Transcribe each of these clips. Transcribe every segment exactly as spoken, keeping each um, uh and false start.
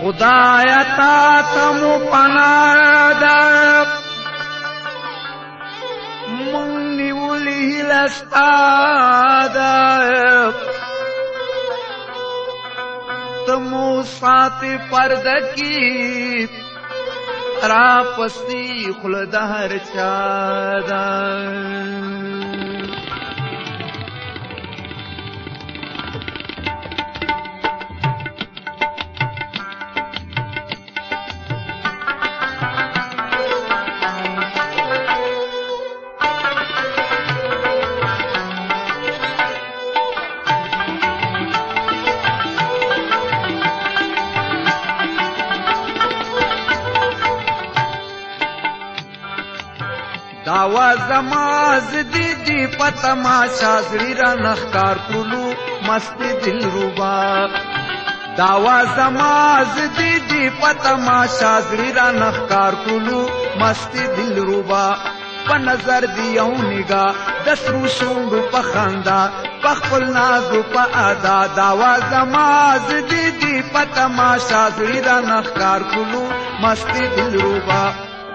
خدایا تا تمو پنادا من نیولی لستادا تمو ساتی پردکی را پستی خلد هر چادا داوا زماز دی دی پتماشا زړی را نخکار کولو مست دل روبا داوا زماز دی دی پتماشا زړی را نخکار کولو مست دل روبا په نظر دی یو نگاه د سرو شونډو په خندا په خپل نازو په ادا داوا زماز دی دی پتماشا زړی را نخکار کولو مست دل روبا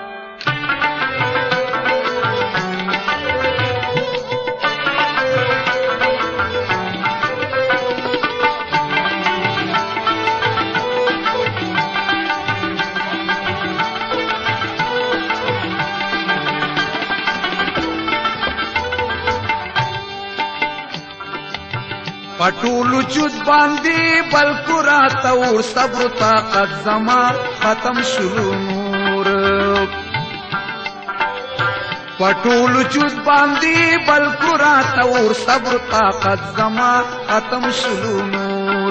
پټولو چود باندې بلکو راته اور صبر طاقت زما ختم شلو نور پټولو چود باندې بلکو راته اور صبر طاقت زما ختم شلو نور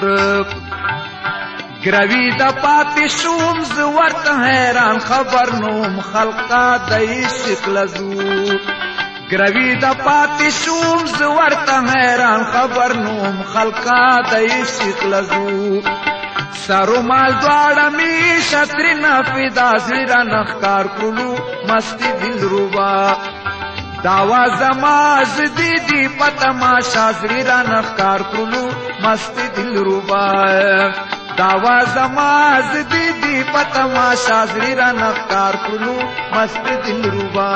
ګروي د پاتې شوم زه ورته حیران خبر نوم خلقا د عشق لزو ګروي د پاتې شوم زه ورته حیران خبر نوم خلقا د عشق لزو سرو مال دواړه مې شترینه فدا زړه را نښکار کړلو مستي دل روبا داوا زما زدي دي په تماشا زړه را نښکار کړلو مستي دل روبا داوا زما زدي دي په تماشا زړه را نښکار کړلو مستي دل روبا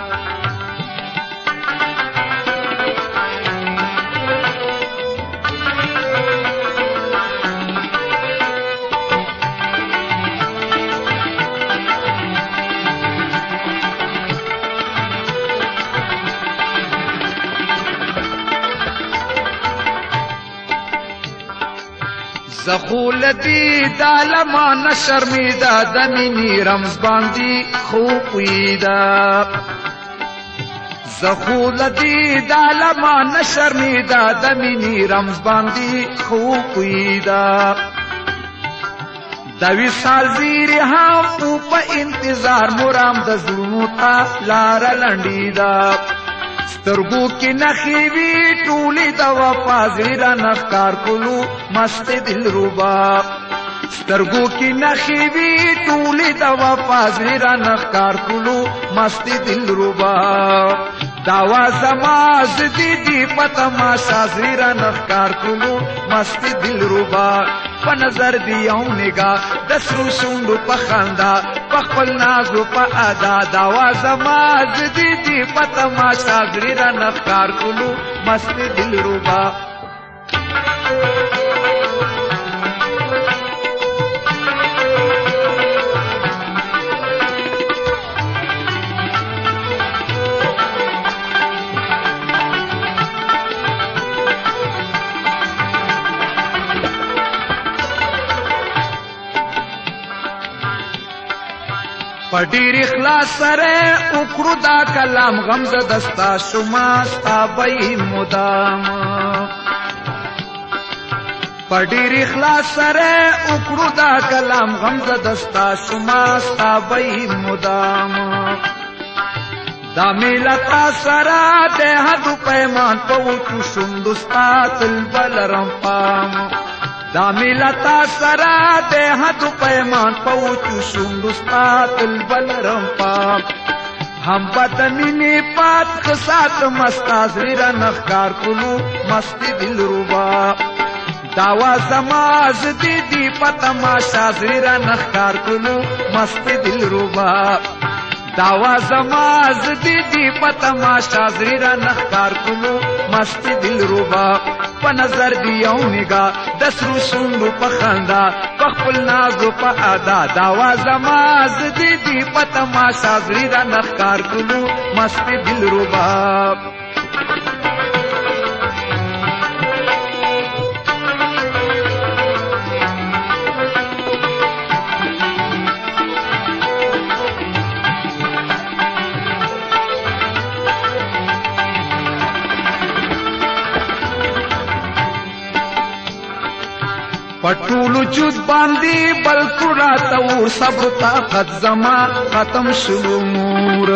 زخولتی دالما نشرمیدا دمینی رمز باندی خوبیدا زخولتی دالما نشرمیدا دمینی رمز باندی خوبیدا دوی سال زیری هم پا انتظار مرام د زلمو تا لارا لنڈیدا سترګو کې نخې وي ټولې د وفا زړه را نښکار کولو مست دل روبا سترګو کې نخې وي ټولې د وفا زړه را نښکار کولو مست دل روبا داوا زما زدي دي په تماشا زړه را نښکار کولو مست دل روبا په نظر دی یو نگاه د سرو شونډو په خندا په خپل نازو په ادا داوا زما زدي دي په تماشا زړه را نښکار کولو مست دل روبا پډیر اخلاص سره وکړو دا کلام غمزه دستا شما ستا به مدام پډیر اخلاص سره وکړو دا کلام غمزه دستا شما ستا به مدام دا ملتا سره د حد پیمان په وچو شوندو ستا تل بلرم پام دا ملتا سرا دے حد پیمان پوچو شونډو ستا تل بلرم پام هم بدمینی پات خسات مستا زړه را نښکار کولو مست دل روبا داوا زماز دی دی پتماشا زړه را نخکار کلو مست دل ربا داوا زماز دی دی پتماشا زړه را نخکار کلو مست دل ربا په نظر دی یو نگاه د سرو شونډو په خندا په خپل نازو په ادا داوا زماز دی دی پتماشا زړه را نخکار کلو مست دل ربا پټولو جود باندې بلکو راتو صبر طاقت زما ختم شلو مور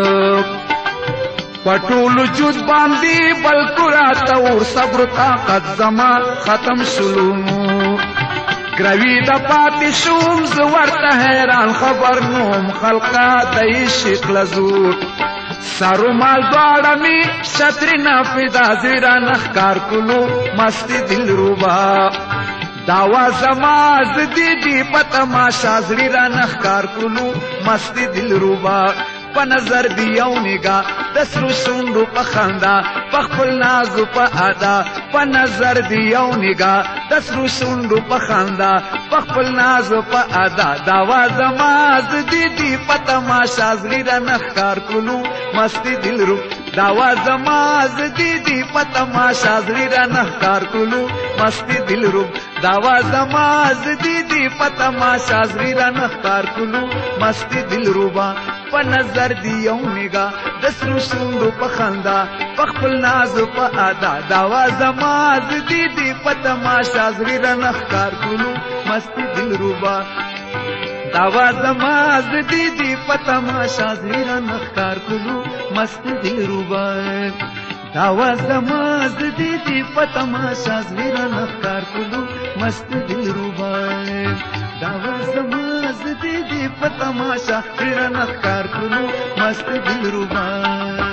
پټولو جود باندې بلکو راتو صبر طاقت زما ختم شلو مور گروی د پاتې شوم زه ورته حیران خبر نوم خلقا د عشق لزور سارو مال دواړه می شطرې نافدا زیرا نخکار کلو مست دل ربا داوا زماز دی دی پتماشا زړه را نخکار کلو مست دل ربا په نظر دی یو نگاه د سرو شونډو په خندا په خپل نازو په ادا په نظر دی یو نگاه د سرو شونډو په خندا په خپل نازو په ادا داوا زماز دی دی پتماشا زړه را نخکار کلو مست دل ربا داوا زماز دی دی پتماشا زړه را نخکار کلو مست دل ربا داوا زماز دی دی پتماشا زړه را نخکار کلو مست دل ربا په نظر دی یو نگاه د سرو شونډو په خندا په خپل ناز په ادا داوا زماز دی دی پتماشا زړه را نخکار کلو مست دل ربا داوا زماز دی دی پتماشا زړه را نخکار کلو مست دل ربا داوا زماز دی دی پتماشا زړه را نخکار کلو مست دل ربا داوا زماز دی دی پتماشا زړه را نخکار کلو مست دل ربا